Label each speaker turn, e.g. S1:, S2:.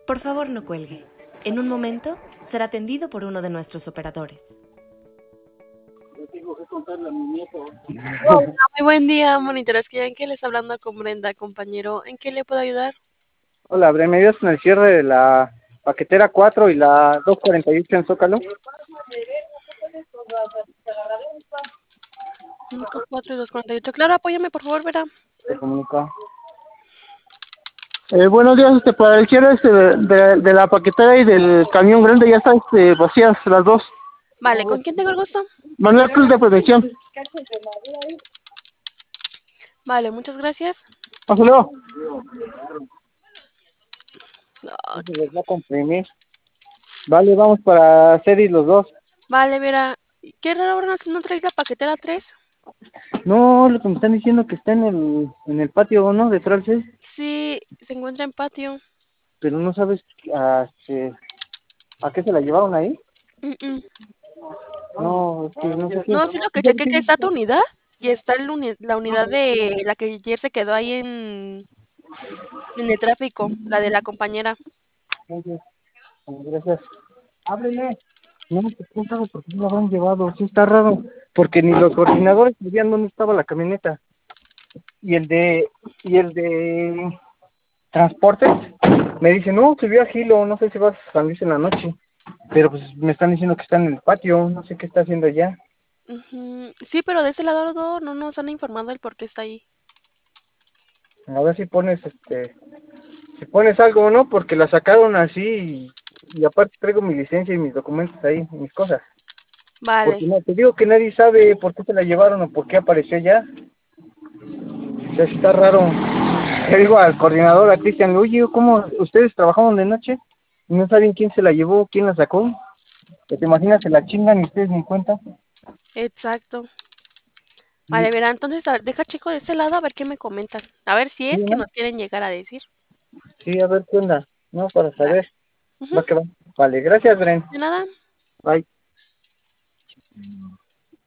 S1: Por favor, no cuelgue. En un momento será atendido por uno de nuestros operadores.
S2: Hola, muy buen día, monitores. ¿En qué les hablando con Brenda, compañero? ¿En qué le puedo ayudar?
S3: Hola, Bre, ¿me ayudas con el cierre de la paquetera 4 y la 248 en Zócalo?
S2: 5, 4 y 248. Claro, apóyame, por favor, verá.
S3: Te comunico.
S4: Buenos días, para el cierre de la paquetera y del camión grande ya están vacías las dos.
S2: Vale, ¿con quién tengo el gusto?
S4: Manuel Cruz de Protección.
S2: Vale, muchas gracias.
S4: Hasta luego.
S2: Ah,
S3: Eso les va a comprimir. Vale, vamos para Cedis los dos.
S2: Vale, verá. Qué raro, ahora no traes la paquetera 3.
S3: No, lo que me están diciendo que está en el patio, ¿no? De Tralces,
S2: Sí, se encuentra en patio.
S3: pero no sabes a qué se la llevaron ahí.
S2: Mm, mm.
S3: No, es que no sé
S2: No, sí lo que chequé que
S3: quién.
S2: está tu unidad y está la unidad de la que ayer se quedó ahí en el tráfico, la de la compañera.
S3: Gracias. Ábrele. No, pues quién sabe por qué lo habrán llevado. Sí está raro, porque ni los coordinadores sabían dónde estaba la camioneta. Y el de transportes me dice, no, subió a Gilo, no sé si vas a San Luis en la noche. Pero pues me están diciendo que está en el patio, no sé qué está haciendo allá.
S2: Ujú. Sí, pero de ese lado no nos han informado el por qué está ahí.
S3: A ver si pones algo, ¿no? Porque la sacaron así y aparte traigo mi licencia y mis documentos ahí, mis cosas.
S2: Vale.
S3: Porque no, te digo que nadie sabe por qué se la llevaron o por qué apareció allá. O sea, está raro. Le digo al coordinador, a Cristian, oye, ¿cómo ustedes trabajaron de noche? Y no saben quién se la llevó, quién la sacó. Que te imaginas, se la chingan y ustedes ni cuenta.
S2: Exacto.
S3: Sí,
S2: Vale, verá, entonces deja chico de ese lado a ver qué me comentan. A ver si
S3: sí,
S2: es que
S3: ¿no?
S2: nos quieren llegar a decir.
S3: Sí, a ver qué onda, ¿no? Para
S2: Vale.
S3: saber.
S2: Ujú.
S3: Va que va. Vale, gracias, Bren.
S2: De nada.
S3: Bye.